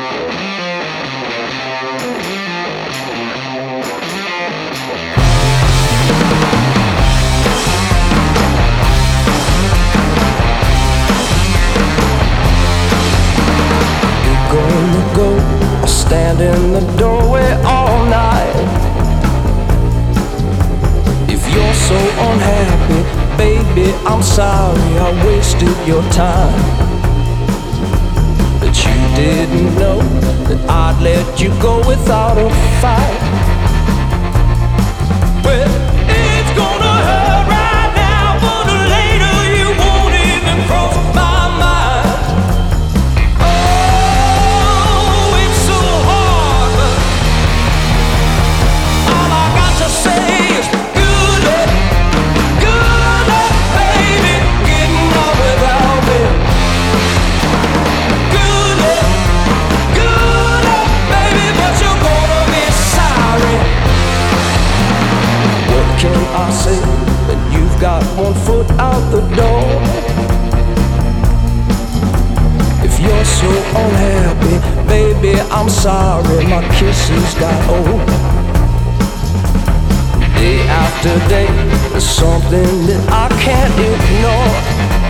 Gonna go, I'll stand in the doorway all night. If you're so unhappy, baby, I'm sorry I wasted your time. But you didn't know that I'd let you go without a fight. Well, it's gonna hurt right now, but later you won't even cross my mind. Oh, it's so hard, but all I got to say is good luck, baby, getting on without me. Good luck, baby, but you're gonna be sorry. What can I say when you've got one foot out the door? If you're so unhappy, baby, I'm sorry my kisses got old. Day after day, there's something that I can't ignore.